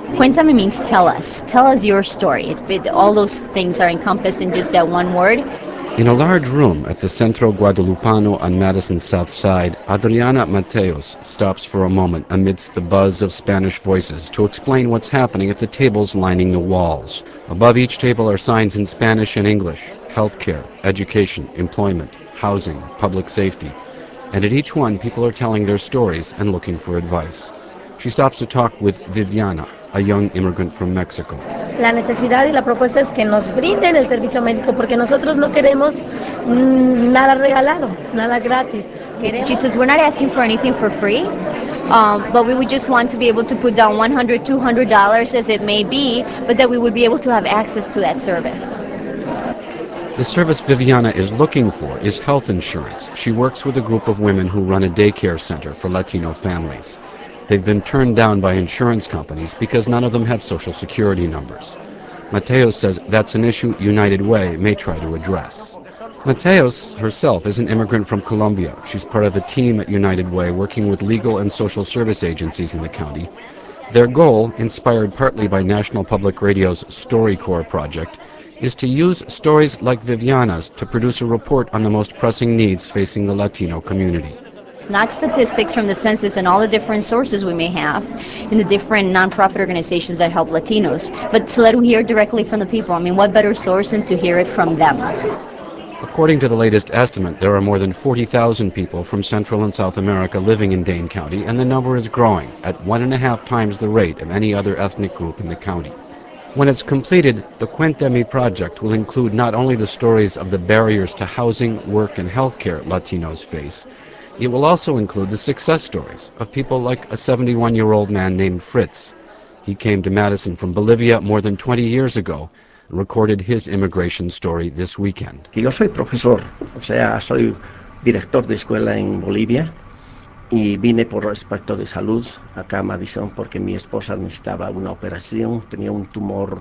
Cuéntame means tell us. Tell us your story. All those things are encompassed in just that one word. In a large room at the Centro Guadalupano on Madison's south side, Adriana Mateos stops for a moment amidst the buzz of Spanish voices to explain what's happening at the tables lining the walls. Above each table are signs in Spanish and English: healthcare, education, employment, housing, public safety. And at each one, people are telling their stories and looking for advice. She stops to talk with Viviana, a young immigrant from Mexico. La necesidad y la propuesta es que nos brinden el servicio médico porque nosotros no queremos nada regalado, nada gratis. She says, we're not asking for anything for free, but we would just want to be able to put down $100, $200 as it may be, but that we would be able to have access to that service. The service Viviana is looking for is health insurance. She works with a group of women who run a daycare center for Latino families. They've been turned down by insurance companies because none of them have social security numbers. Mateos says that's an issue United Way may try to address. Mateos herself is an immigrant from Colombia. She's part of a team at United Way working with legal and social service agencies in the county. Their goal, inspired partly by National Public Radio's StoryCorps project, is to use stories like Viviana's to produce a report on the most pressing needs facing the Latino community. It's not statistics from the census and all the different sources we may have in the different nonprofit organizations that help Latinos, but to let we hear directly from the people. I mean, what better source than to hear it from them? According to the latest estimate, there are more than 40,000 people from Central and South America living in Dane County, and the number is growing at 1.5 times the rate of any other ethnic group in the county. When it's completed, the Cuéntame project will include not only the stories of the barriers to housing, work, and healthcare Latinos face, it will also include the success stories of people like a 71-year-old man named Fritz. He came to Madison from Bolivia more than 20 years ago and recorded his immigration story this weekend. Yo soy profesor, o sea, soy director de escuela en Bolivia y vine por aspecto de salud acá a Madison porque mi esposa necesitaba una operación, tenía un tumor.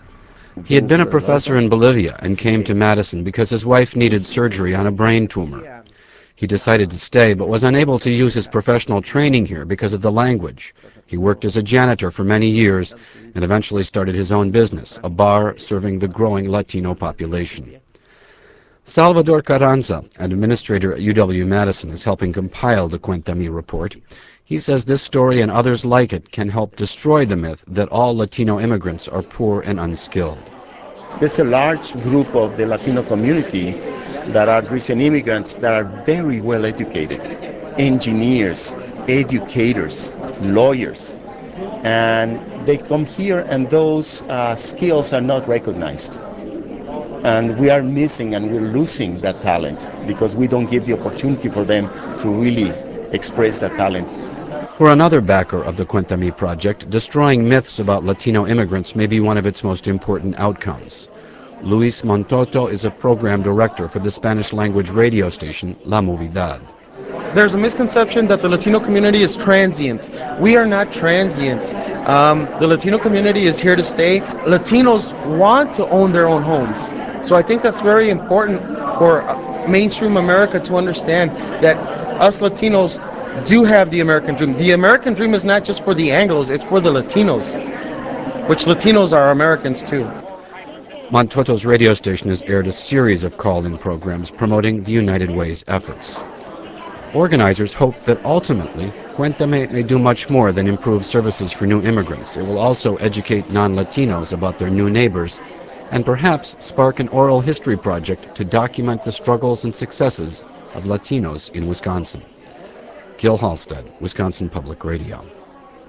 He had been a professor in Bolivia and came to Madison because his wife needed surgery on a brain tumor. He decided to stay, but was unable to use his professional training here because of the language. He worked as a janitor for many years and eventually started his own business, a bar serving the growing Latino population. Salvador Carranza, an administrator at UW-Madison, is helping compile the Cuéntame report. He says this story and others like it can help destroy the myth that all Latino immigrants are poor and unskilled. There's a large group of the Latino community that are recent immigrants that are very well educated, engineers, educators, lawyers, and they come here and those skills are not recognized. And we are missing and we're losing that talent because we don't give the opportunity for them to really express that talent. For another backer of the Cuéntame project, destroying myths about Latino immigrants may be one of its most important outcomes. Luis Montoto is a program director for the Spanish-language radio station La Movidad. There's a misconception that the Latino community is transient. We are not transient. The Latino community is here to stay. Latinos want to own their own homes. So I think that's very important for mainstream America to understand that us Latinos do have the American dream. The American dream is not just for the Anglos, it's for the Latinos, which Latinos are Americans too. Montoto's radio station has aired a series of call-in programs promoting the United Way's efforts. Organizers hope that ultimately, Cuéntame may do much more than improve services for new immigrants. It will also educate non-Latinos about their new neighbors and perhaps spark an oral history project to document the struggles and successes of Latinos in Wisconsin. Gil Halstead, Wisconsin Public Radio.